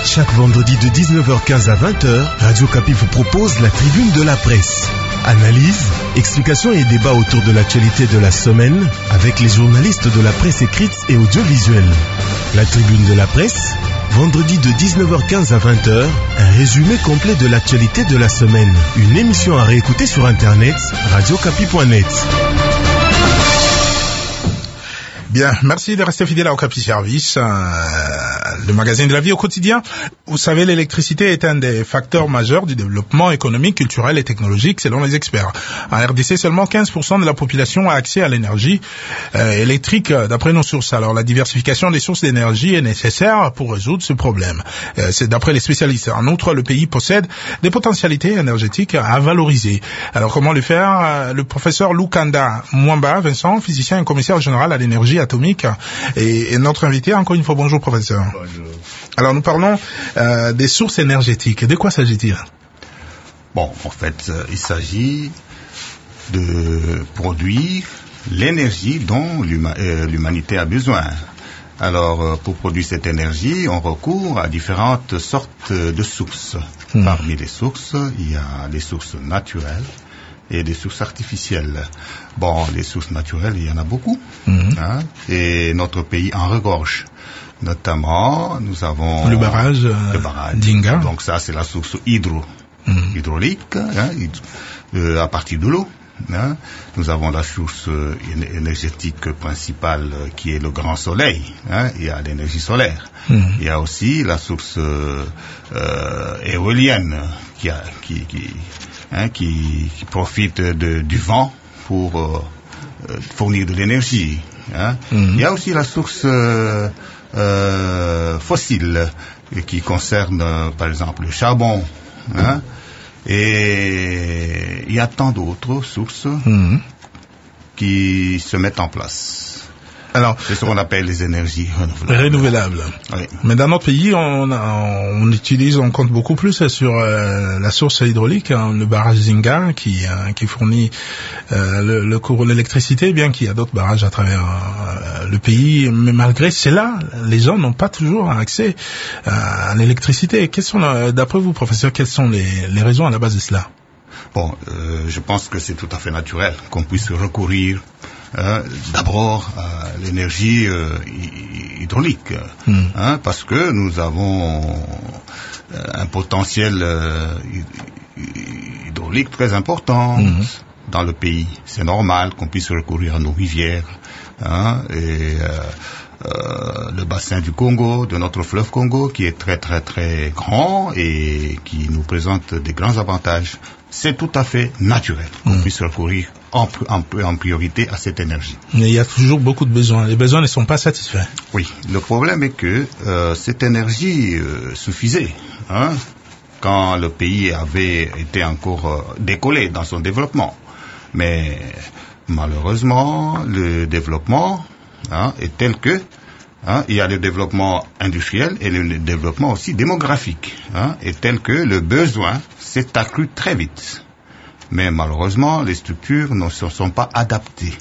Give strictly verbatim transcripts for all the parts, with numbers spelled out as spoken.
Chaque vendredi de dix-neuf heures quinze à vingt heures, Radio Kapi vous propose la tribune de la presse. Analyse, explications et débats autour de l'actualité de la semaine avec les journalistes de la presse écrite et audiovisuelle. La tribune de la presse, vendredi de dix-neuf heures quinze à vingt heures, un résumé complet de l'actualité de la semaine. Une émission à réécouter sur internet, radio kapi point net. Bien, merci de rester fidèle au Kapi Service, euh, le magazine de la vie au quotidien. Vous savez, l'électricité est un des facteurs majeurs du développement économique, culturel et technologique, selon les experts. En R D C, seulement quinze pour cent de la population a accès à l'énergie euh, électrique, d'après nos sources. Alors, la diversification des sources d'énergie est nécessaire pour résoudre ce problème. Euh, c'est d'après les spécialistes. En outre, le pays possède des potentialités énergétiques à valoriser. Alors, comment le faire? Le professeur Lukanda Mwamba Vincent, physicien et commissaire général à l'énergie atomique, et, et notre invité. Encore une fois, bonjour professeur. Bonjour. Alors nous parlons euh, des sources énergétiques. De quoi s'agit-il? Bon, en fait, euh, il s'agit de produire l'énergie dont l'huma, euh, l'humanité a besoin. Alors, euh, pour produire cette énergie, on recourt à différentes sortes de sources. Hmm. Parmi les sources, il y a les sources naturelles et des sources artificielles. Bon, les sources naturelles, il y en a beaucoup, mmh. hein, et notre pays en regorge. Notamment, nous avons le barrage, euh, le barrage d'Inga. Donc ça, c'est la source hydro, mmh. hydraulique, hein, hydro, euh, à partir de l'eau. Hein. Nous avons la source euh, énergétique principale euh, qui est le grand soleil. Hein. Il y a l'énergie solaire. Mmh. Il y a aussi la source euh, euh, éolienne qui a qui, qui Hein, qui, qui profite de, du vent pour euh, fournir de l'énergie. Hein. Mm-hmm. Il y a aussi la source euh, euh, fossile qui concerne, euh, par exemple, le charbon. Hein. Et il y a tant d'autres sources mm-hmm. qui se mettent en place. Alors, c'est ce qu'on appelle les énergies renouvelables. Renouvelables. Oui. Mais dans notre pays, on, on utilise, on compte beaucoup plus sur euh, la source hydraulique, hein, le barrage Zinga, qui, euh, qui fournit euh, le, le cours de l'électricité, bien qu'il y a d'autres barrages à travers euh, le pays. Mais malgré cela, les gens n'ont pas toujours accès euh, à l'électricité. Quelles sont, d'après vous, professeur, quelles sont les, les raisons à la base de cela? Bon, euh, je pense que c'est tout à fait naturel qu'on puisse recourir Euh, d'abord à l'énergie euh, hydraulique, mm. hein, parce que nous avons euh, un potentiel euh, hydraulique très important mm. dans le pays. C'est normal qu'on puisse recourir à nos rivières, hein, et euh, euh, le bassin du Congo, de notre fleuve Congo, qui est très très très grand et qui nous présente des grands avantages. C'est tout à fait naturel qu'on mmh. puisse recourir en, en, en priorité à cette énergie. Mais il y a toujours beaucoup de besoins. Les besoins ne sont pas satisfaits. Oui. Le problème est que euh, cette énergie euh, suffisait, hein, quand le pays avait été encore euh, décollé dans son développement. Mais malheureusement, le développement, hein, est tel que hein, il y a le développement industriel et le développement aussi démographique, hein, est tel que le besoin s'est accru très vite. Mais malheureusement, les structures ne se sont pas adaptées.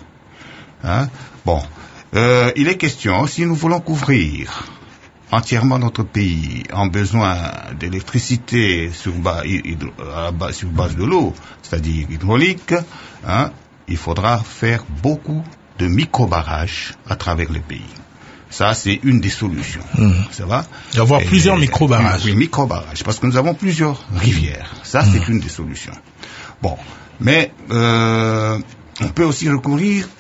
Hein. Bon, euh, il est question, si nous voulons couvrir entièrement notre pays en besoin d'électricité sur, bas, hydro, bas, sur base de l'eau, c'est-à-dire hydraulique, hein, il faudra faire beaucoup de micro-barrages à travers le pays. Ça, c'est une des solutions. Mmh. Ça va? D'avoir plusieurs micro-barrages. Oui, micro-barrages, parce que nous avons plusieurs rivières. Ça, mmh. c'est une des solutions. Bon, mais euh, on peut aussi recourir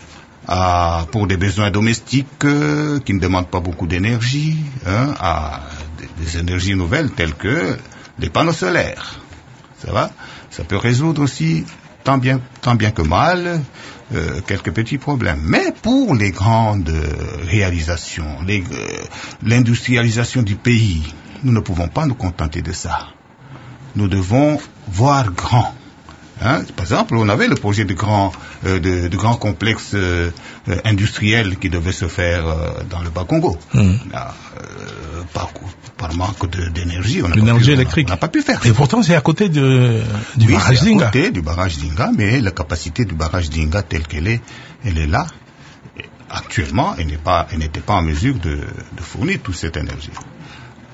à, pour des besoins domestiques euh, qui ne demandent pas beaucoup d'énergie, hein, à des, des énergies nouvelles telles que les panneaux solaires. Ça va? Ça peut résoudre aussi tant bien, tant bien que mal Euh, quelques petits problèmes. Mais pour les grandes euh, réalisations, les, euh, l'industrialisation du pays, nous ne pouvons pas nous contenter de ça. Nous devons voir grand. Hein? Par exemple, on avait le projet de grand, euh, de, de grand complexe euh, euh, industriel qui devait se faire euh, dans le Bas-Congo. Mmh. Là, euh, par, par manque de, d'énergie, on n'a l'énergie pas pu, électrique. On n'a pas pu faire. Et pourtant, c'est à côté de, du oui, barrage c'est d'Inga. à côté du barrage d'Inga, mais la capacité du barrage d'Inga telle qu'elle est, elle est là. Et actuellement, elle n'est pas, elle n'était pas en mesure de, de fournir toute cette énergie.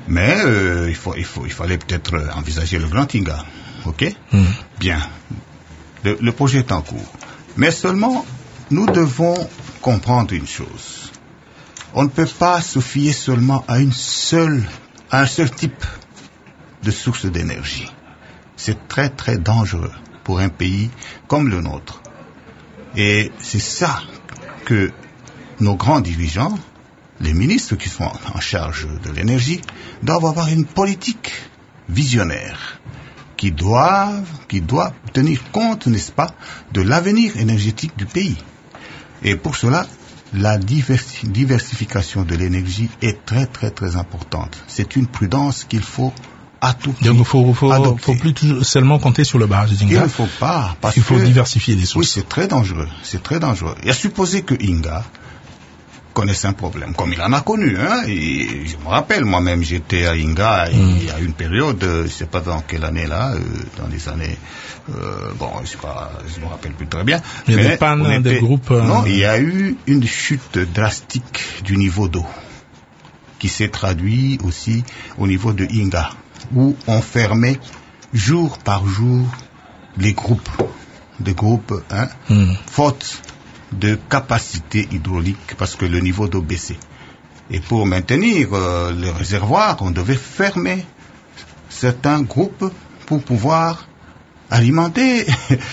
Mais euh, il, faut, il, faut, il fallait peut-être envisager le Grand Inga. OK? Mm. Bien. Le, le projet est en cours. Mais seulement, nous devons comprendre une chose. On ne peut pas se fier seulement à une seule, à un seul type de source d'énergie. C'est très très dangereux pour un pays comme le nôtre. Et c'est ça que nos grands dirigeants, les ministres qui sont en charge de l'énergie, doivent avoir une politique visionnaire qui doivent, qui doit tenir compte, n'est-ce pas, de l'avenir énergétique du pays. Et pour cela, la diversi- diversification de l'énergie est très très très importante. C'est une prudence qu'il faut à tout prix Donc il faut, faut, adopter. faut plus toujours seulement compter sur le barrage de Il Inga. ne faut pas, parce Il faut que, diversifier les oui, sources. c'est très dangereux, c'est très dangereux. Et à supposer que Inga connaisse un problème, comme il en a connu, hein, et je me rappelle, moi-même, j'étais à Inga, et Mm. il y a une période, euh, je sais pas dans quelle année là, euh, dans les années, euh, bon, je sais pas, je me rappelle plus très bien. Il y a mais des pannes, on des était- groupes, euh, Non, il y a eu une chute drastique du niveau d'eau, qui s'est traduit aussi au niveau de Inga, où on fermait jour par jour les groupes, des groupes, hein, Mm. faute de capacité hydraulique parce que le niveau d'eau baissait. Et pour maintenir euh, le réservoir, on devait fermer certains groupes pour pouvoir alimenter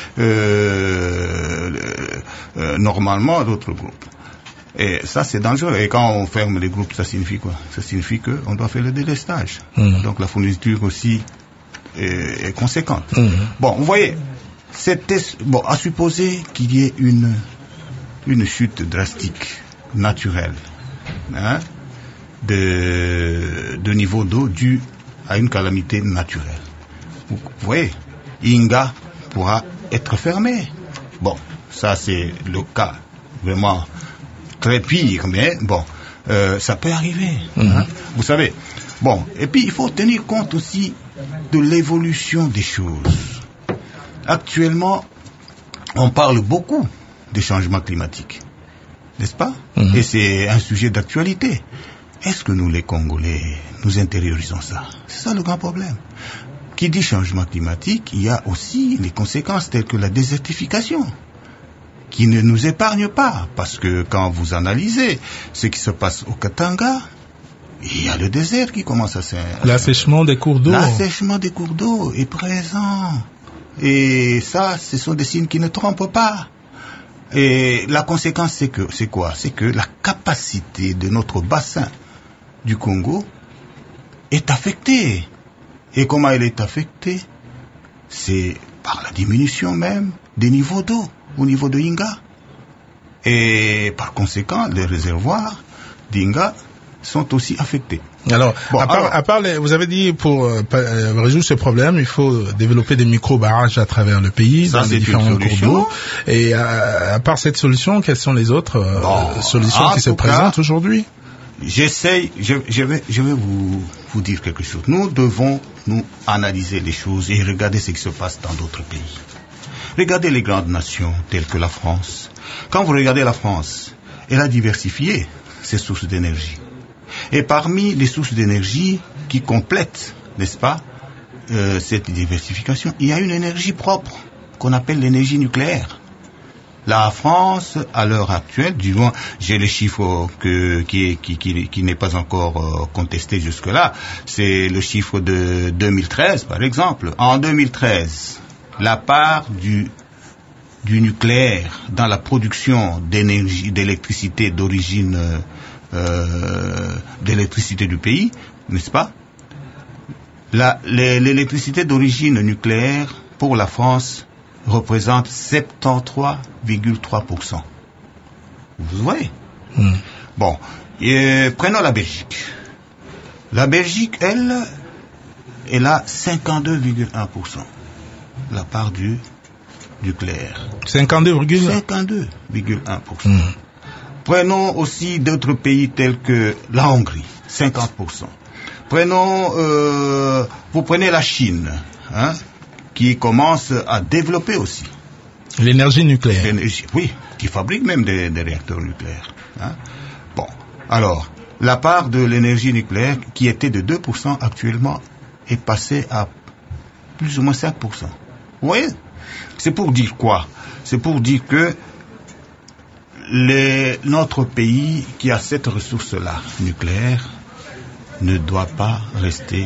euh, euh, normalement d'autres groupes. Et ça, c'est dangereux. Et quand on ferme les groupes, ça signifie quoi? Ça signifie qu'on doit faire le délestage. Mmh. Donc la fourniture aussi est, est conséquente. Mmh. Bon, vous voyez, c'était bon à supposer qu'il y ait une une chute drastique, naturelle, hein, de de niveau d'eau due à une calamité naturelle. Vous, vous voyez, Inga pourra être fermé. Bon, ça c'est le cas vraiment très pire, mais bon, euh, ça peut arriver. Mmh. Hein, vous savez. Bon, et puis il faut tenir compte aussi de l'évolution des choses. Actuellement, on parle beaucoup des changements climatiques, n'est-ce pas? Mmh. Et c'est un sujet d'actualité. Est-ce que nous, les Congolais, nous intériorisons ça? C'est ça le grand problème. Qui dit changement climatique, il y a aussi les conséquences telles que la désertification, qui ne nous épargne pas, parce que quand vous analysez ce qui se passe au Katanga, il y a le désert qui commence à se... L'assèchement des cours d'eau. L'assèchement des cours d'eau est présent. Et ça, ce sont des signes qui ne trompent pas. Et la conséquence, c'est que, c'est quoi? C'est que la capacité de notre bassin du Congo est affectée. Et comment elle est affectée? C'est par la diminution même des niveaux d'eau au niveau de Inga. Et par conséquent, les réservoirs d'Inga sont aussi affectés. Alors, bon, à part, alors, à part les, vous avez dit pour euh, résoudre ce problème, il faut développer des micro-barrages à travers le pays, ça, dans les différents cours d'eau. Et à, à part cette solution, quelles sont les autres euh, bon, solutions qui se présentent aujourd'hui? J'essaye, je, je vais, je vais vous, vous dire quelque chose. Nous devons nous analyser les choses et regarder ce qui se passe dans d'autres pays. Regardez les grandes nations telles que la France. Quand vous regardez la France, elle a diversifié ses sources d'énergie. Et parmi les sources d'énergie qui complètent, n'est-ce pas, euh, cette diversification, il y a une énergie propre qu'on appelle l'énergie nucléaire. La France, à l'heure actuelle, du moins, j'ai les chiffres que, qui, qui, qui, qui n'est pas encore euh, contesté jusque-là, c'est le chiffre de deux mille treize, par exemple. En deux mille treize, la part du, du nucléaire dans la production d'énergie, d'électricité d'origine, euh, d'électricité du pays, n'est-ce pas? La, l'électricité d'origine nucléaire pour la France représente soixante-treize virgule trois pour cent. Vous voyez? Mmh. Bon, et prenons la Belgique. La Belgique, elle, elle a cinquante-deux virgule un pour cent. La part du nucléaire. cinquante-deux virgule un pour cent. Mmh. Prenons aussi d'autres pays tels que la Hongrie, cinquante pour cent. Prenons, euh, vous prenez la Chine, hein, qui commence à développer aussi. L'énergie nucléaire. L'énergie, oui, qui fabrique même des, des réacteurs nucléaires. Hein. Bon, alors, la part de l'énergie nucléaire, qui était de deux pour cent actuellement, est passée à plus ou moins cinq pour cent. Vous voyez? C'est pour dire quoi? C'est pour dire que les, notre pays, qui a cette ressource-là, nucléaire, ne doit pas rester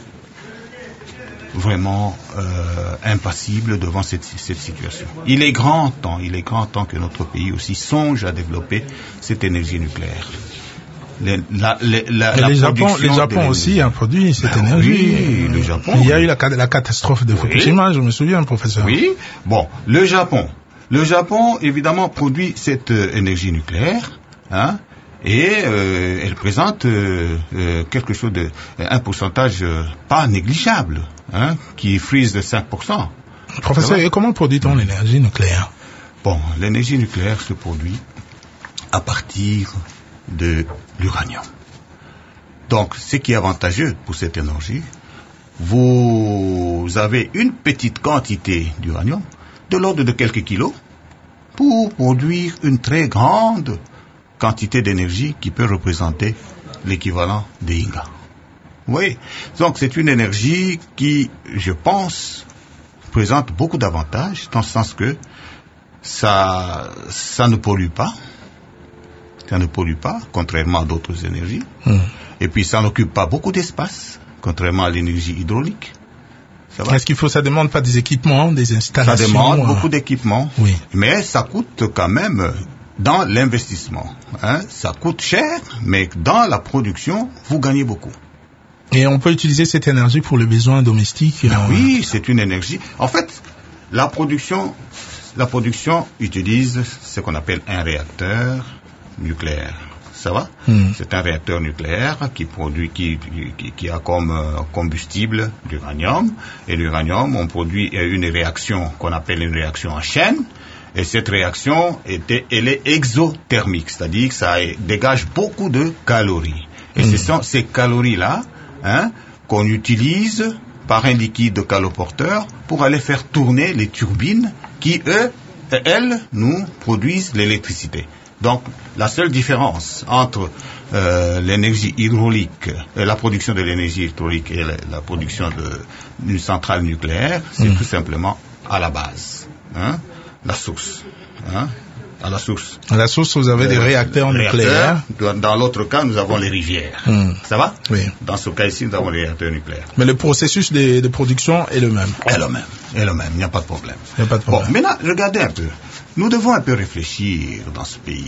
vraiment euh, impassible devant cette, cette situation. Il est grand temps, il est grand temps que notre pays aussi songe à développer cette énergie nucléaire. Les, la, les, la, la les Japon, les Japon aussi a produit cette ben énergie. Oui, le Japon. Il y a eu la, la catastrophe de Fukushima, oui. Je me souviens, professeur. Oui, bon, le Japon. Le Japon, évidemment, produit cette euh, énergie nucléaire, hein, et euh, elle présente euh, euh, quelque chose de, un pourcentage euh, pas négligeable, hein, qui frise de cinq pour cent. Professeur, et comment produit-on l'énergie nucléaire? Bon, l'énergie nucléaire se produit à partir de l'uranium. Donc, ce qui est avantageux pour cette énergie, vous avez une petite quantité d'uranium, de l'ordre de quelques kilos, pour produire une très grande quantité d'énergie qui peut représenter l'équivalent des Inga. Vous voyez? Donc, c'est une énergie qui, je pense, présente beaucoup d'avantages, dans le sens que ça, ça ne pollue pas, ça ne pollue pas, contrairement à d'autres énergies. Mmh. Et puis, ça n'occupe pas beaucoup d'espace, contrairement à l'énergie hydraulique. Est-ce qu'il faut, ça demande pas des équipements, des installations? Ça demande euh... beaucoup d'équipements. Oui. Mais ça coûte quand même dans l'investissement. Hein, ça coûte cher, mais dans la production, vous gagnez beaucoup. Et on peut utiliser cette énergie pour les besoins domestiques? Ben euh... Oui, c'est une énergie. En fait, la production, la production utilise ce qu'on appelle un réacteur nucléaire. Ça va? Mm. C'est un réacteur nucléaire qui produit, qui, qui, qui a comme euh, combustible l'uranium. Et l'uranium, on produit une réaction qu'on appelle une réaction en chaîne. Et cette réaction, était, elle est exothermique, c'est-à-dire que ça dégage beaucoup de calories. Et mm. ce sont ces calories-là, hein, qu'on utilise par un liquide caloporteur pour aller faire tourner les turbines qui, eux, elles, nous produisent l'électricité. Donc, la seule différence entre euh, l'énergie hydraulique, euh, la production de l'énergie hydraulique et la, la production d'une centrale nucléaire, c'est mmh. tout simplement à la base, hein, la source. Hein, à la source. À la source, vous avez euh, des réacteurs, réacteurs nucléaires. Dans l'autre cas, nous avons les rivières. Mmh. Ça va? Oui. Dans ce cas ici, nous avons les réacteurs nucléaires. Mais le processus de, de production est le même. Est le même. Est le même. Il n'y a pas de problème. Il n'y a pas de problème. Bon, maintenant, regardez un peu. Nous devons un peu réfléchir dans ce pays.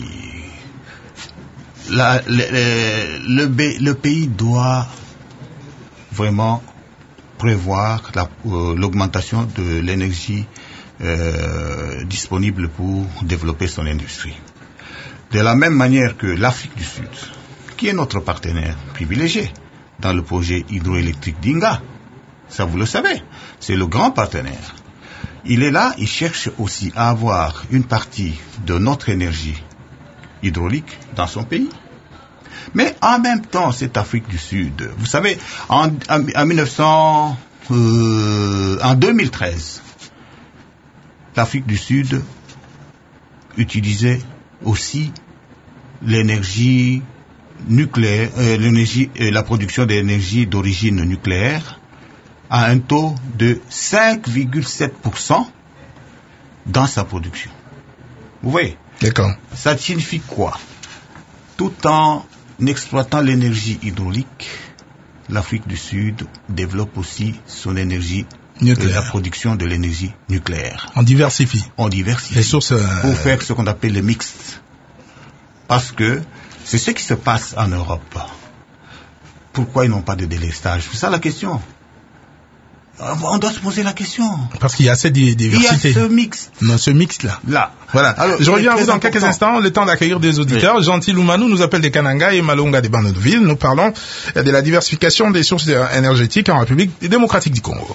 La, le, le, le, le pays doit vraiment prévoir la, euh, l'augmentation de l'énergie euh, disponible pour développer son industrie. De la même manière que l'Afrique du Sud, qui est notre partenaire privilégié dans le projet hydroélectrique d'Inga, ça vous le savez, c'est le grand partenaire. Il est là, il cherche aussi à avoir une partie de notre énergie hydraulique dans son pays. Mais en même temps, cette Afrique du Sud, vous savez, en, en, en mille neuf cents, euh, en deux mille treize, l'Afrique du Sud utilisait aussi l'énergie nucléaire, euh, l'énergie, euh, la production d'énergie d'origine nucléaire à un taux de cinq virgule sept pour cent dans sa production. Vous voyez? D'accord. Ça signifie quoi? Tout en exploitant l'énergie hydraulique, l'Afrique du Sud développe aussi son énergie nucléaire, la production de l'énergie nucléaire. On diversifie. On diversifie. Les sources. Euh... Pour faire ce qu'on appelle le mixte. Parce que c'est ce qui se passe en Europe. Pourquoi ils n'ont pas de délestage? C'est ça la question. On doit se poser la question. Parce qu'il y a cette diversité. Il y a ce mix. Non, ce mix-là. Là. Voilà. Alors, je reviens à vous dans quelques instants. Le temps d'accueillir des auditeurs. Oui. Gentil Lumanou nous appelle des Kananga et Malonga des Bandoville. Nous parlons de la diversification des sources énergétiques en République démocratique du Congo.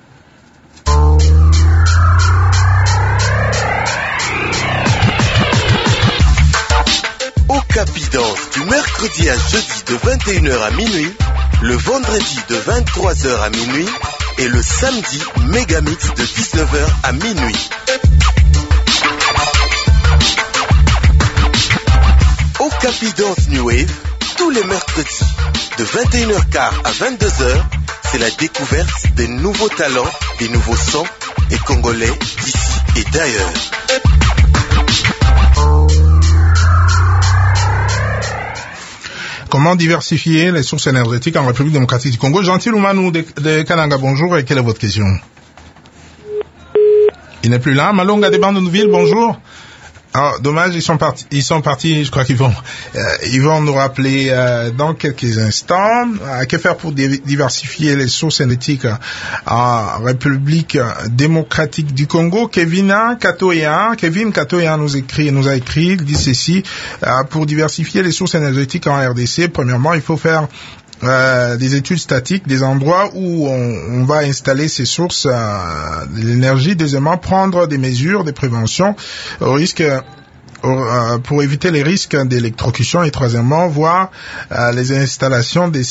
Capidance du mercredi à jeudi de vingt et une heures à minuit, le vendredi de vingt-trois heures à minuit et le samedi Megamix de dix-neuf heures à minuit. Au Capidance New Wave, Tous les mercredis, de vingt et une heures quinze à vingt-deux heures, c'est la découverte des nouveaux talents, des nouveaux sons et congolais d'ici et d'ailleurs. Comment diversifier les sources énergétiques en République démocratique du Congo? Gentil Oumanou de, de Kananga, bonjour, et quelle est votre question? Il n'est plus là. Malonga de Bandonville, bonjour. Ah, dommage, ils sont partis, ils sont partis, je crois qu'ils vont, euh, ils vont nous rappeler euh, dans quelques instants. Euh, que faire pour diversifier les sources énergétiques en République démocratique du Congo? Kevin Katoya, Kevin Katoya nous écrit, nous a écrit, il dit ceci, euh, pour diversifier les sources énergétiques en R D C, premièrement, il faut faire Euh, des études statiques des endroits où on, on va installer ces sources euh, d'énergie. Deuxièmement, prendre des mesures de prévention au risque euh, pour éviter les risques d'électrocution. Et troisièmement, voir euh, les installations de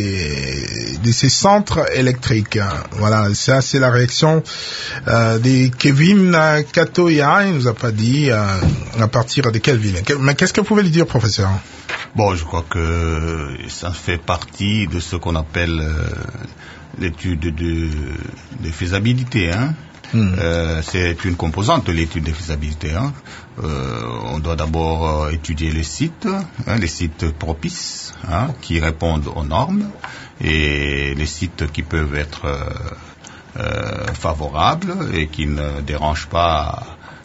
ces de ces centres électriques. Voilà, ça c'est la réaction euh, de Kevin Katoya. Il nous a pas dit euh, à partir de quelle ville. Mais qu'est-ce que vous pouvez lui dire, professeur? Bon, je crois que ça fait partie de ce qu'on appelle euh, l'étude de, de faisabilité. Hein. Mmh. Euh, c'est une composante de l'étude de faisabilité. Hein. Euh, on doit d'abord euh, étudier les sites, hein, les sites propices, hein, qui répondent aux normes, et les sites qui peuvent être euh, euh, favorables et qui ne dérangent pas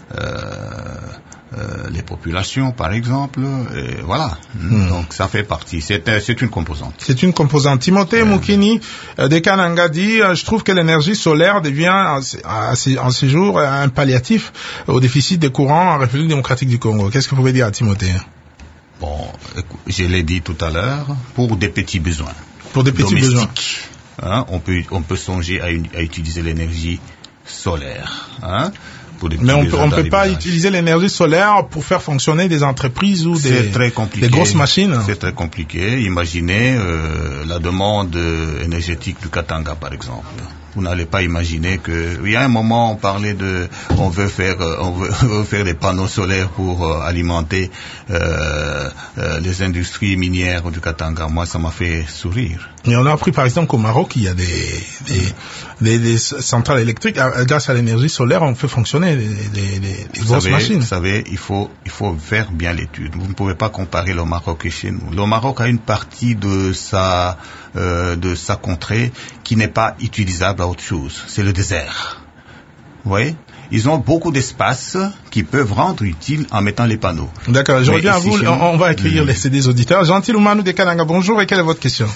euh, Euh, les populations, par exemple, et voilà. Hmm. Donc ça fait partie. C'est, c'est une composante. C'est une composante. Timothée euh... Moukini euh, de Kananga dit euh, je trouve que l'énergie solaire devient en, en ces jours un palliatif au déficit de courant en République démocratique du Congo. Qu'est-ce que vous pouvez dire à Timothée? Bon, je l'ai dit tout à l'heure, pour des petits besoins. Pour des petits besoins. Hein, on peut on peut songer à, une, à utiliser l'énergie solaire. Hein. Mais on peut, on peut pas utiliser l'énergie solaire pour faire fonctionner des entreprises ou des, des grosses machines. C'est très compliqué. Imaginez euh, la demande énergétique du Katanga, par exemple. Vous n'allez pas imaginer que, il y a un moment, on parlait de, on veut faire, on veut, on veut faire des panneaux solaires pour euh, alimenter euh, euh, les industries minières du Katanga. Moi, ça m'a fait sourire. Et on a appris, par exemple, qu'au Maroc, il y a des, des, des, des centrales électriques. Grâce à l'énergie solaire, on fait fonctionner des, des, des, des grosses savez, machines. Vous savez, il faut, il faut faire bien l'étude. Vous ne pouvez pas comparer le Maroc et chez nous. Le Maroc a une partie de sa, euh, de sa contrée qui n'est pas utilisable à autre chose. C'est le désert. Vous voyez? Ils ont beaucoup d'espace qui peuvent rendre utile en mettant les panneaux. D'accord, je reviens à vous. On, on va accueillir mmh. les C D auditeurs. Gentil Oumanou de Kananga, bonjour, et quelle est votre question?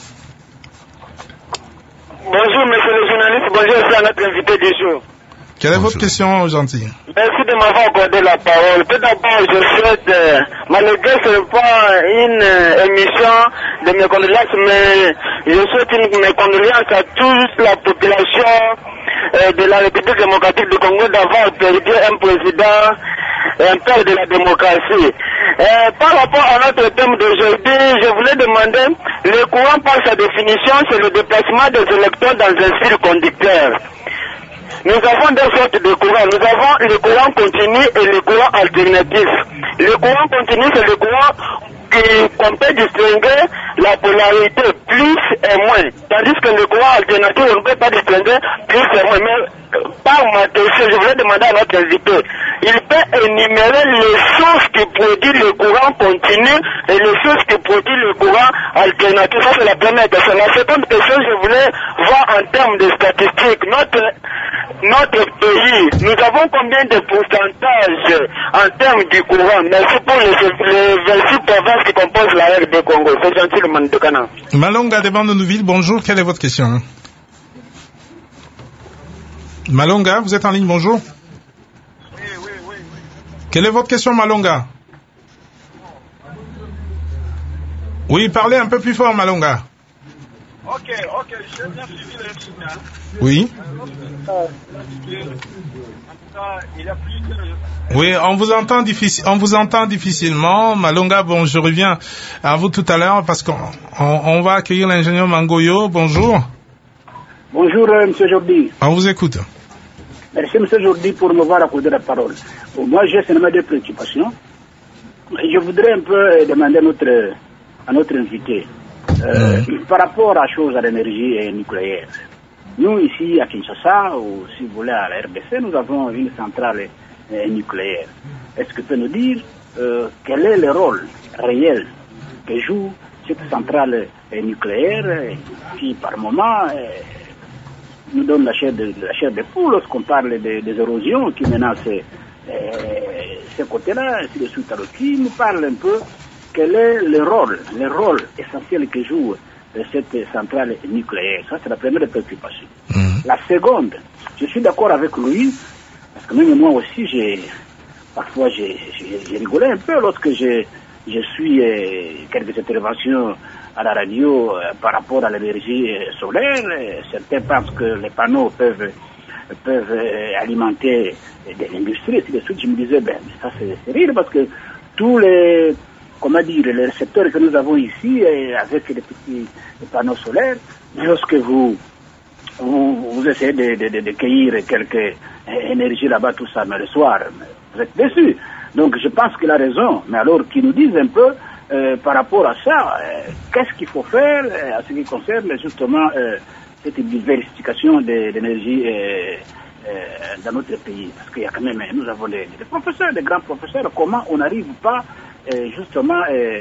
Bonjour, monsieur le journaliste. Bonjour, c'est à notre invité du jour. Quelle est votre question, Gentil? Merci de m'avoir accordé la parole. Tout d'abord, je souhaite, euh, malgré ce n'est pas une euh, émission de mes condoléances, mais je souhaite une, mes condoléances à toute la population euh, de la République démocratique du Congo d'avoir perdu un président, un père de la démocratie. Euh, par rapport à notre thème d'aujourd'hui, je voulais demander, le courant par sa définition, c'est le déplacement des électrons dans un fil conducteur. Nous avons deux sortes de courants. Nous avons le courant continu et le courant alternatif. Le courant continu, c'est le courant qu'on peut distinguer la polarité plus et moins. Tandis que le courant alternatif, on ne peut pas distinguer plus et moins. Mais par ma question, je voulais demander à notre invité, il peut énumérer les sources qui produisent le courant continu et les sources qui produisent le courant alternatif. Ça, c'est la première question. La seconde question, je voulais voir en termes de statistiques. Notre Notre pays, nous avons combien de pourcentage en termes du courant? Merci pour les, les vingt-six provinces qui composent la R D Congo. C'est gentil, le Mandokana. Malonga de Bandonville, bonjour. Quelle est votre question? Malonga, vous êtes en ligne, bonjour. Oui, oui, oui. Quelle est votre question, Malonga? Oui, parlez un peu plus fort, Malonga. Ok, ok, j'ai bien suivi le signal. Oui. Oui, on vous entend difficile, on vous entend difficilement. Malonga, bon, je reviens à vous tout à l'heure parce qu'on on, on va accueillir l'ingénieur Mangoyo. Bonjour. Bonjour, euh, monsieur Jordi. On vous écoute. Merci, monsieur Jordi, pour m'avoir accordé la parole. Bon, moi, j'ai seulement deux préoccupations. Je voudrais un peu demander à notre à notre invité. Euh, mmh. Par rapport à la chose à l'énergie nucléaire, nous ici à Kinshasa, ou si vous voulez à la R D C, nous avons une centrale euh, nucléaire. Est-ce que tu peux nous dire euh, quel est le rôle réel que joue cette centrale euh, nucléaire euh, qui par moment euh, nous donne la chair de, la chair de poule lorsqu'on parle de, des érosions qui menacent euh, ce côté-là, ainsi de suite. Alors qui nous parle un peu quel est le rôle, le rôle essentiel que joue cette centrale nucléaire. Ça, c'est la première préoccupation. Mmh. La seconde, je suis d'accord avec lui, parce que même moi aussi, j'ai, parfois, j'ai, j'ai, j'ai rigolé un peu lorsque je, je suis euh, quelques interventions à la radio euh, par rapport à l'énergie euh, solaire. Euh, certains pensent que les panneaux peuvent, peuvent euh, alimenter de l'industrie, et ainsi de suite. Je me disais, ben, ça, c'est, c'est rire, parce que tous les comment dire, les récepteurs que nous avons ici, avec les petits les panneaux solaires, lorsque vous, vous, vous essayez de, de, de, de cueillir quelques énergies là-bas, tout ça, mais le soir, vous êtes déçus. Donc je pense qu'il a raison, mais alors qu'ils nous disent un peu euh, par rapport à ça, euh, qu'est-ce qu'il faut faire euh, à ce qui concerne justement euh, cette diversification de l'énergie euh, euh, dans notre pays. Parce qu'il y a quand même, nous avons des, des professeurs, des grands professeurs, comment on n'arrive pas Et justement euh,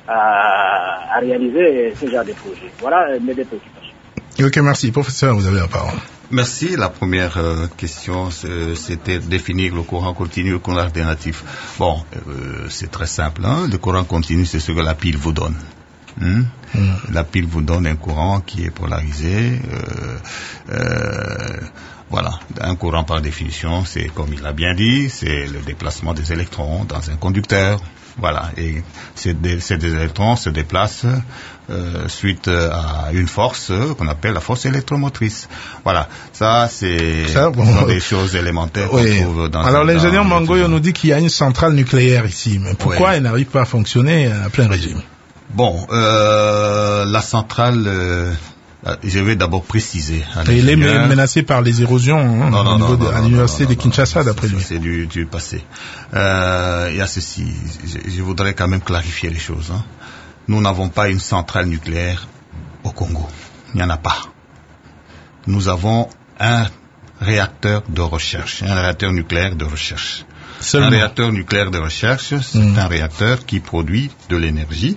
à, à réaliser ce genre de projet. Voilà euh, mes deux préoccupations. Ok, merci. Professeur, vous avez la parole. Merci. La première euh, question, c'était définir le courant continu et le courant alternatif. Bon, euh, c'est très simple. Hein? Le courant continu, c'est ce que la pile vous donne. Hum? Mm. La pile vous donne un courant qui est polarisé. Euh, euh, voilà, un courant par définition, c'est comme il l'a bien dit, c'est le déplacement des électrons dans un conducteur. Voilà, et ces, ces des électrons se déplacent euh, suite à une force qu'on appelle la force électromotrice. Voilà, ça c'est ça, bon, sont des choses élémentaires oui. qu'on trouve dans. Alors l'ingénieur Mangoyo nous dit qu'il y a une centrale nucléaire ici, mais pourquoi oui. elle n'arrive pas à fonctionner à plein régime? Bon, euh, la centrale. Euh, Je vais d'abord préciser. Il est menacé par les érosions hein, non, non, au niveau non, de, non, à l'université non, non, de Kinshasa, non, d'après lui. C'est du, du passé. Euh, il y a ceci. Je, je voudrais quand même clarifier les choses. Hein. Nous n'avons pas une centrale nucléaire au Congo. Il n'y en a pas. Nous avons un réacteur de recherche, un réacteur nucléaire de recherche. Seulement. Un réacteur nucléaire de recherche, c'est mmh. un réacteur qui produit de l'énergie.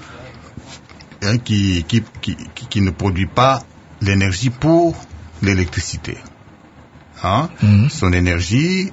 Hein, qui, qui, qui, qui ne produit pas l'énergie pour l'électricité. Hein? Mmh. Son énergie,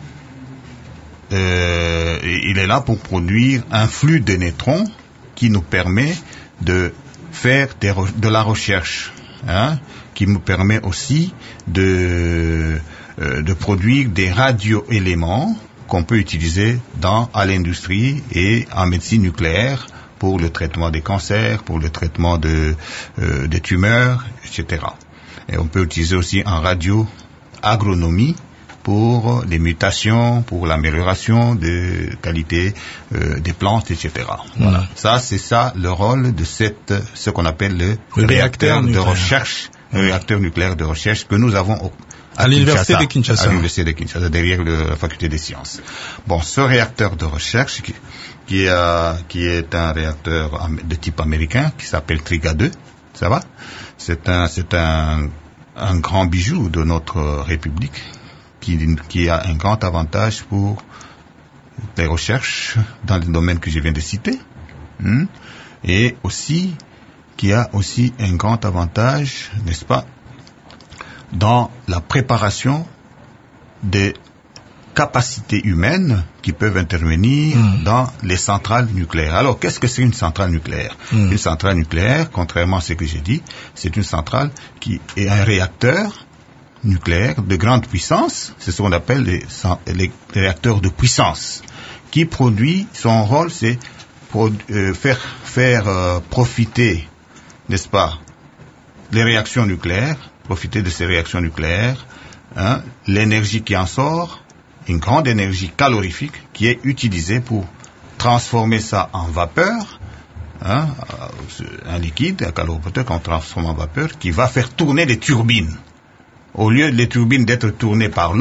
euh, il est là pour produire un flux de neutrons qui nous permet de faire des, de la recherche, hein? Qui nous permet aussi de, euh, de produire des radioéléments qu'on peut utiliser dans, à l'industrie et en médecine nucléaire, pour le traitement des cancers, pour le traitement de, euh, des tumeurs, et cetera. Et on peut utiliser aussi en radioagronomie pour les mutations, pour l'amélioration de qualité euh, des plantes, et cetera. Mmh. Voilà. Ça, c'est ça le rôle de cette, ce qu'on appelle le, le réacteur, réacteur de recherche, mmh. le réacteur nucléaire de recherche que nous avons au, à, à l'université de Kinshasa. À l'université de Kinshasa, derrière le, la faculté des sciences. Bon, ce réacteur de recherche qui, qui, a, qui est un réacteur de type américain qui s'appelle Triga deux, ça va? C'est un, c'est un, un grand bijou de notre République qui, qui a un grand avantage pour les recherches dans les domaines que je viens de citer, hein, et aussi qui a aussi un grand avantage, n'est-ce pas, dans la préparation des capacités humaines qui peuvent intervenir mmh. dans les centrales nucléaires. Alors, qu'est-ce que c'est une centrale nucléaire? mmh. Une centrale nucléaire, contrairement à ce que j'ai dit, c'est une centrale qui est un réacteur nucléaire de grande puissance. C'est ce qu'on appelle les, les réacteurs de puissance, qui produit, son rôle, c'est pour, euh, faire, faire euh, profiter, n'est-ce pas, les réactions nucléaires, profiter de ces réactions nucléaires, hein, l'énergie qui en sort, une grande énergie calorifique qui est utilisée pour transformer ça en vapeur, hein, un liquide, un calorificateur qu'on transforme en vapeur, qui va faire tourner les turbines. Au lieu de les turbines d'être tournées par l'eau,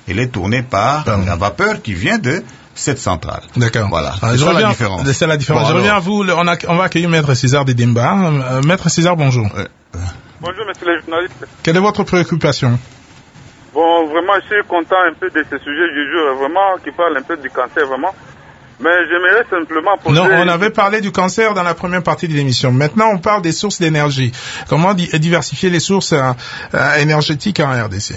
elle est tournée par Pardon. la vapeur qui vient de cette centrale. D'accord. Voilà. Ah, C'est je ça reviens, la différence. C'est la différence. Bon, je alors, reviens à vous. Le- On, a, on va accueillir Maître César Didimba. Euh, Maître César, bonjour. euh, euh, Bonjour, monsieur le journaliste. Quelle est votre préoccupation? Bon, vraiment, je suis content un peu de ce sujet du jour, vraiment, qui parle un peu du cancer, vraiment. Mais j'aimerais simplement poser... Non, on avait parlé du cancer dans la première partie de l'émission. Maintenant, on parle des sources d'énergie. Comment di- diversifier les sources euh, euh, énergétiques en R D C?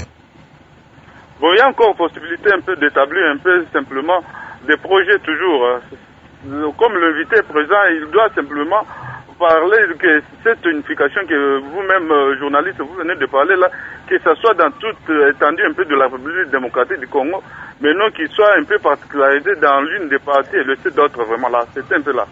Bon, il y a encore possibilité un peu d'établir un peu simplement des projets toujours. hein. Comme l'invité présent, il doit simplement parler que cette unification que vous-même, euh, journaliste, vous venez de parler là, que ce soit dans toute euh, étendue un peu de la République démocratique du Congo, mais non qu'il soit un peu particularisé dans l'une des parties et laissé d'autres vraiment là. C'est un peu là.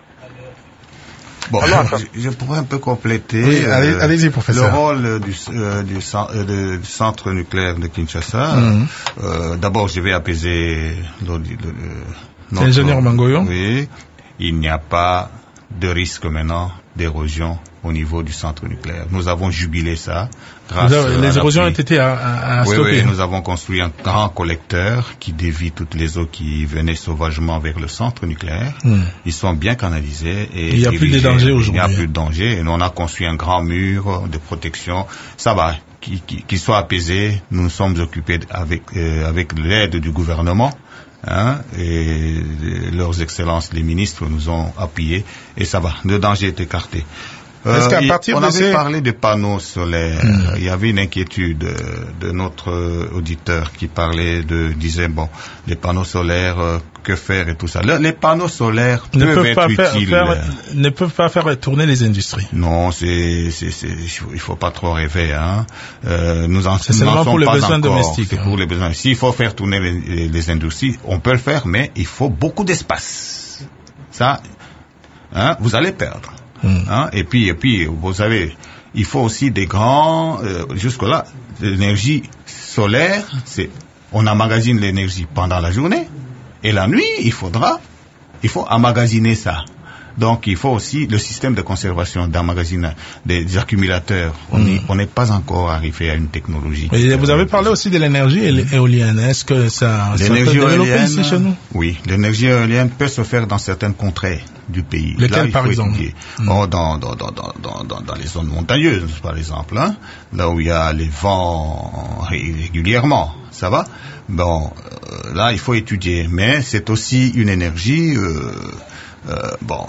Bon, Alors, je, je pourrais un peu compléter Oui, allez- allez-y, professeur. le rôle euh, du, euh, du, cen- euh, de- du centre nucléaire de Kinshasa. Mhm. Euh, D'abord, je vais apaiser le, le, le- notre- Ingénieur Mangoyo. Oui, il n'y a pas de risque maintenant d'érosion au niveau du centre nucléaire. Nous avons jubilé ça. Grâce Vous avez- à les érosions ont l'appui. été à, à, à Oui, stopper. oui, nous avons construit un grand collecteur qui dévie toutes les eaux qui venaient sauvagement vers le centre nucléaire. Hmm. Ils sont bien canalisés et Il n'y a plus de dirigés. danger Il n'y a aujourd'hui. plus de danger. Et nous, on a construit un grand mur de protection. Ça va, qu'ils qu'ils- qu'ils soient apaisés. Nous nous sommes occupés avec, euh, avec l'aide du gouvernement. Hein, et leurs excellences, les ministres, nous ont appuyés. Et ça va, le danger est écarté. Est-ce qu'à il- partir on de avait ces- parlé des panneaux solaires. Hmm. Il y avait une inquiétude euh, de notre euh, auditeur qui parlait de, disait bon, les panneaux solaires, euh, que faire et tout ça. Le- les panneaux solaires ne peuvent peuvent être pas faire, utiles. faire- ne peuvent pas faire tourner les industries. Non, c'est, c'est, c'est, il faut- il faut pas trop rêver, hein. Euh, nous en, C'est nous seulement en pour sommes les pas besoins encore. domestiques, C'est hein. pour les besoins. S'il faut faire tourner les, les- les industries, on peut le faire, mais il faut beaucoup d'espace. Ça, hein, vous allez perdre. Hmm. Hein, et puis, et puis, vous savez, il faut aussi des grands, euh, jusque-là, l'énergie solaire, c'est, on emmagasine l'énergie pendant la journée, et la nuit, il faudra, il faut emmagasiner ça. Donc, il faut aussi le système de conservation, d'emmagasinage, des, des accumulateurs. On Mm. n'est on n'est pas encore arrivé à une technologie. Et vous avez parlé aussi de l'énergie éli- éolienne. Est-ce que ça, ça peut L'énergie développer éolienne, ici chez nous? oui, l'énergie éolienne peut se faire dans certaines contrées du pays. Lesquelles, Là, il par faut exemple? étudier. Mm. Oh, dans, dans, dans, dans, dans, dans, dans les zones montagneuses, par exemple, hein, là où il y a les vents ré- régulièrement, ça va. Bon, euh, là, il faut étudier, mais c'est aussi une énergie. Euh, euh, bon,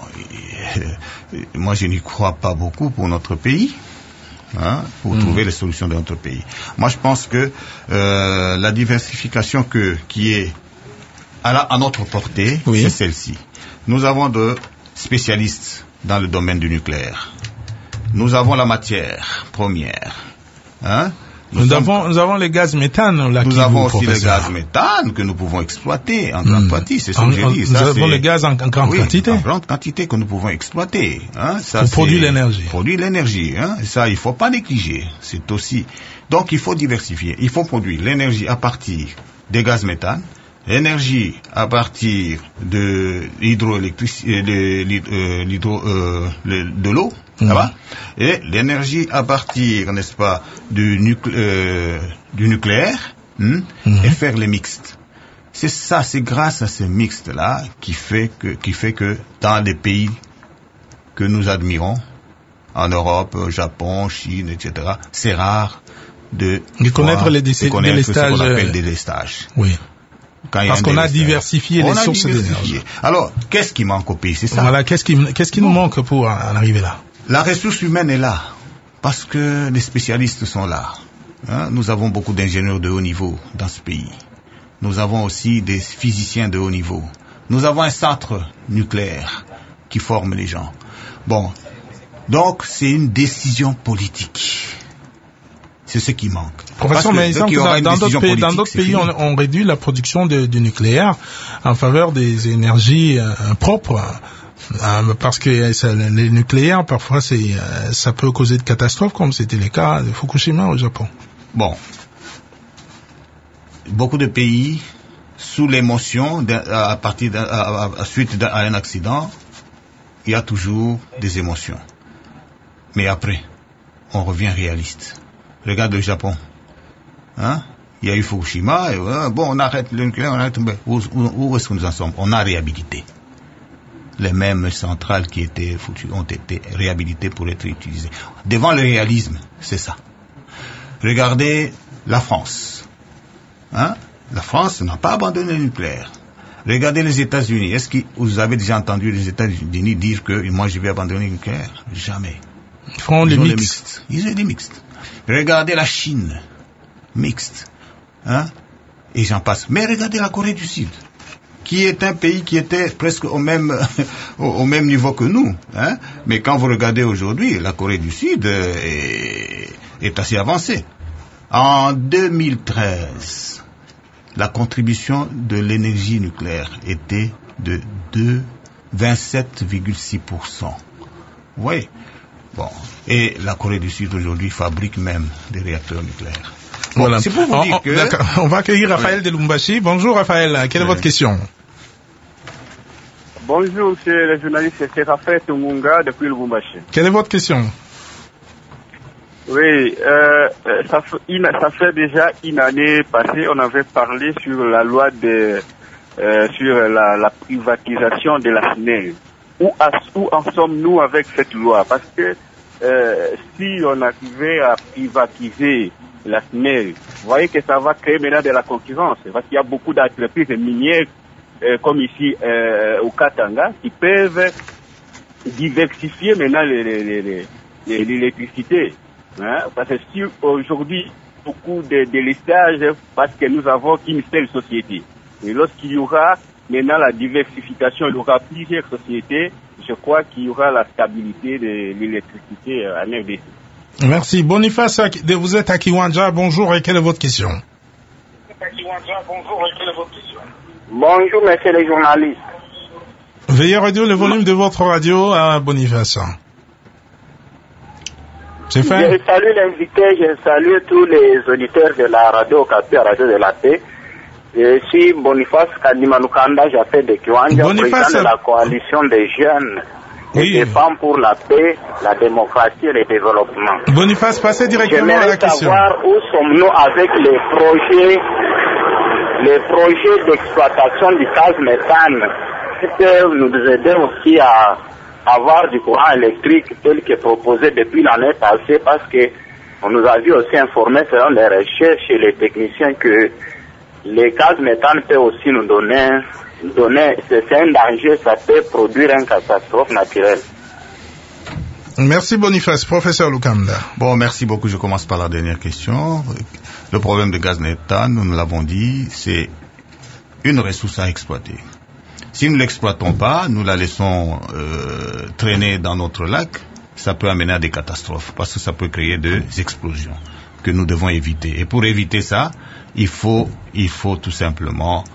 euh, moi, je n'y crois pas beaucoup pour notre pays. Hein, pour Mm. trouver les solutions de notre pays. Moi, je pense que euh, la diversification que qui est à, la, à notre portée, Oui. c'est celle-ci. Nous avons de spécialistes dans le domaine du nucléaire. Nous avons la matière première. Hein. Nous, Nous sommes- avons, nous avons les gaz méthane, là, nous qui avons vous, aussi le professeur. gaz méthane que nous pouvons exploiter en grande Mm. partie. C'est ce En- que j'ai en- dit. nous Ça, avons c'est- le gaz en, en grande oui, quantité. en grande quantité que nous pouvons exploiter. Hein. Ça, Pour c'est- produire l'énergie. Produire l'énergie. Hein. Et ça, il faut pas négliger. C'est aussi. Donc, il faut diversifier. Il faut produire l'énergie à partir des gaz méthane, l'énergie à partir de l'hydroélectricité, de, l'hyd- euh, l'hydro, euh, le- de l'eau, ça Mhm. va, et l'énergie à partir, n'est-ce pas, du, nuclé- euh, du nucléaire, hein, Mhm. et faire les mixtes. C'est ça, c'est grâce à ces mixtes-là qui fait que, qui fait que dans les pays que nous admirons, en Europe, au Japon, Chine, et cetera, c'est rare de, De connaître voir- les de dé- connaître délestages, ce qu'on appelle euh, des délestages. Oui. Quand il y Parce un qu'on a délestage. diversifié les On a sources diversifié. d'énergie. Alors, qu'est-ce qui manque au pays? C'est ça. Voilà, qu'est-ce qui, qu'est-ce qui nous manque pour en arriver là? La ressource humaine est là, parce que les spécialistes sont là. Hein, nous avons beaucoup d'ingénieurs de haut niveau dans ce pays. Nous avons aussi des physiciens de haut niveau. Nous avons un centre nucléaire qui forme les gens. Bon, donc c'est une décision politique. C'est ce qui manque. Professeur, Parce que mais il dès semble qu'il y que aura dans, une dans d'autres décision pays, dans politique, d'autres c'est pays, fini. on, on réduit la production de- du nucléaire en faveur des énergies euh, propres. Euh, parce que ça, les nucléaires, parfois, c'est, euh, ça peut causer de catastrophes, comme c'était le cas de Fukushima au Japon. Bon, beaucoup de pays, sous l'émotion, de- à partir d'un- à, à- à suite d'un à un accident, il y a toujours des émotions. Mais après, on revient réaliste. Regarde le Japon. Hein? Il y a eu Fukushima, et, euh, bon, on arrête le nucléaire, on arrête, mais où, où, où est-ce que nous en sommes? On a réhabilité. Les mêmes centrales qui étaient foutues ont été réhabilitées pour être utilisées. Devant le réalisme, c'est ça. Regardez la France. Hein? La France n'a pas abandonné le nucléaire. Regardez les États-Unis. Est-ce que vous avez déjà entendu les États-Unis dire que moi je vais abandonner le nucléaire? Jamais. Ils feront les mixtes. Ils ont des mixtes. Regardez la Chine. Mixte. Hein? Et j'en passe. Mais regardez la Corée du Sud, qui est un pays qui était presque au même au, au même niveau que nous. Hein? Mais quand vous regardez aujourd'hui, la Corée du Sud est, est assez avancée. En deux mille treize, la contribution de l'énergie nucléaire était de vingt-sept virgule six pour cent. Vous voyez? Bon. Et la Corée du Sud aujourd'hui fabrique même des réacteurs nucléaires. Bon, voilà. C'est pour vous on, dire on, que... on va accueillir Raphaël oui. de Lumbashi. Bonjour Raphaël, quelle est oui. votre question? Bonjour, monsieur le journaliste, c'est Raphaël Tungunga depuis Lumbashi. Quelle est votre question? Oui, euh, ça, fait une, ça fait déjà une année passée, on avait parlé sur la loi de, euh, sur la, la privatisation de la S N E L. Où, où en sommes-nous avec cette loi? Parce que euh, si on arrivait à privatiser la S N E L, vous voyez que ça va créer maintenant de la concurrence, parce qu'il y a beaucoup d'entreprises minières, euh, comme ici euh, au Katanga, qui peuvent diversifier maintenant l'électricité. Hein, parce que si aujourd'hui, beaucoup de délestages, parce que nous avons une seule société. Et lorsqu'il y aura maintenant la diversification, il y aura plusieurs sociétés, je crois qu'il y aura la stabilité de l'électricité en R D C. Merci. Boniface, vous êtes à Kiwanja, bonjour, et quelle est votre question? Bonjour, monsieur le journaliste. Veuillez réduire le volume de votre radio à Boniface. Je salue l'invité, je salue tous les auditeurs de la radio Okapi, Radio de la Paix. Je suis Boniface Kadimanukanda, j'appelle de Kiwanja, président de la coalition des jeunes oui. et des femmes pour la paix, la démocratie et le développement. Boniface, passez directement à la question. J'aimerais savoir où sommes-nous avec les projets, les projets d'exploitation du gaz méthane, qui peuvent nous aider aussi à avoir du courant électrique tel que proposé depuis l'année passée, parce que on nous a vu aussi informé selon les recherches et les techniciens que les gaz méthane peut aussi nous donner, donner c'est un danger, ça peut produire une catastrophe naturelle. Merci Boniface. Professeur Lukanda. Bon, merci beaucoup. Je commence par la dernière question. Le problème de gaz méthane, nous l'avons dit, c'est une ressource à exploiter. Si nous ne l'exploitons pas, nous la laissons euh, traîner dans notre lac, ça peut amener à des catastrophes, parce que ça peut créer des explosions que nous devons éviter. Et pour éviter ça, il faut, il faut tout simplement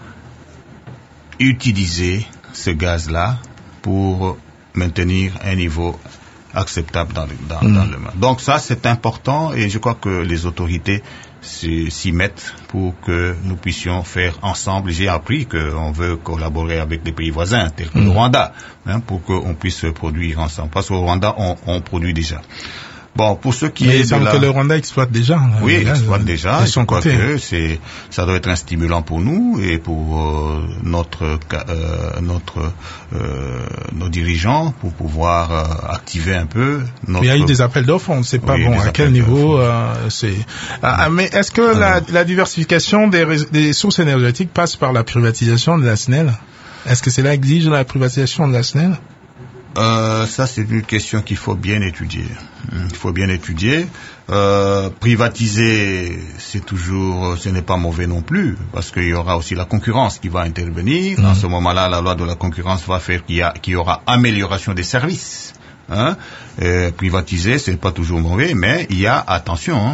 utiliser ce gaz-là pour maintenir un niveau acceptable dans le, dans, mmh. dans le monde. Donc ça, c'est important, et je crois que les autorités s'y mettent pour que nous puissions faire ensemble. J'ai appris qu'on veut collaborer avec des pays voisins, tels que mmh. le Rwanda, hein, pour qu'on puisse produire ensemble. Parce qu'au Rwanda, on, on produit déjà. Bon, pour ceux qui Mais est il semble de la... que le Rwanda exploite déjà. Oui, il là, exploite déjà. De son côté. Que c'est, ça doit être un stimulant pour nous et pour euh, notre, euh, notre, euh, nos dirigeants pour pouvoir euh, activer un peu notre... Il y a eu des appels d'offres, on ne sait pas oui, bon à quel niveau. Euh, c'est. Ah, mais est-ce que euh, la, la diversification des, des sources énergétiques passe par la privatisation de la S N E L? Est-ce que cela exige la privatisation de la S N E L? Euh, ça, c'est une question qu'il faut bien étudier. Il faut bien étudier. Euh, privatiser, c'est toujours, ce n'est pas mauvais non plus, parce qu'il y aura aussi la concurrence qui va intervenir. Mmh. À ce moment-là, la loi de la concurrence va faire qu'il y a, qu'il y aura amélioration des services. Hein? Euh, privatiser, c'est pas toujours mauvais, mais il y a, attention, hein,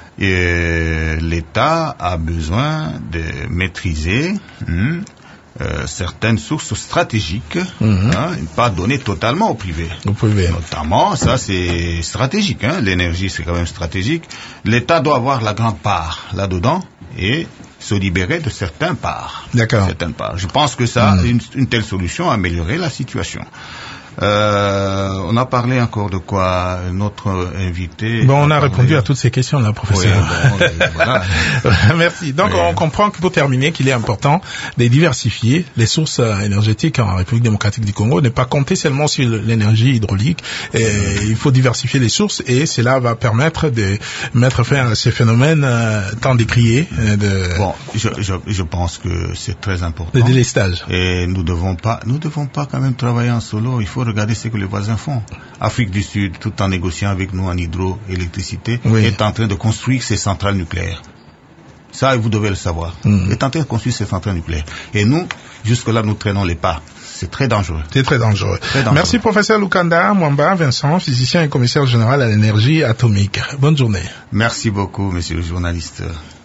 et l'État a besoin de maîtriser. Hein, Euh, certaines sources stratégiques, mmh. hein, pas données totalement au privé. Au privé. Notamment, ça c'est stratégique, hein, l'énergie c'est quand même stratégique. L'État doit avoir la grande part là-dedans et se libérer de certaines parts. D'accord. Certaines parts. Je pense que ça, mmh. une, une telle solution améliorerait la situation. Euh, on a parlé encore de quoi? Notre invité... Bon, on a, a répondu parlé... à toutes ces questions, là, professeur. Oui, bon, voilà. Merci. Donc, oui. on comprend que pour terminer, qu'il est important de diversifier les sources énergétiques en République démocratique du Congo, ne pas compter seulement sur l'énergie hydraulique. Et il faut diversifier les sources et cela va permettre de mettre fin à ces phénomènes euh, tant décriés. Euh, de... Bon, je, je, je pense que c'est très important. De délestage. Et nous devons pas, nous devons pas quand même travailler en solo. Il faut regarder ce que les voisins font. Afrique du Sud, tout en négociant avec nous en hydroélectricité, oui. est en train de construire ses centrales nucléaires. Ça, vous devez le savoir. Mmh. Est en train de construire ses centrales nucléaires. Et nous, jusque-là, nous traînons les pas. C'est très dangereux. C'est très dangereux. très dangereux. Merci, professeur Lukanda Mwamba Vincent, physicien et commissaire général à l'énergie atomique. Bonne journée. Merci beaucoup, monsieur le journaliste.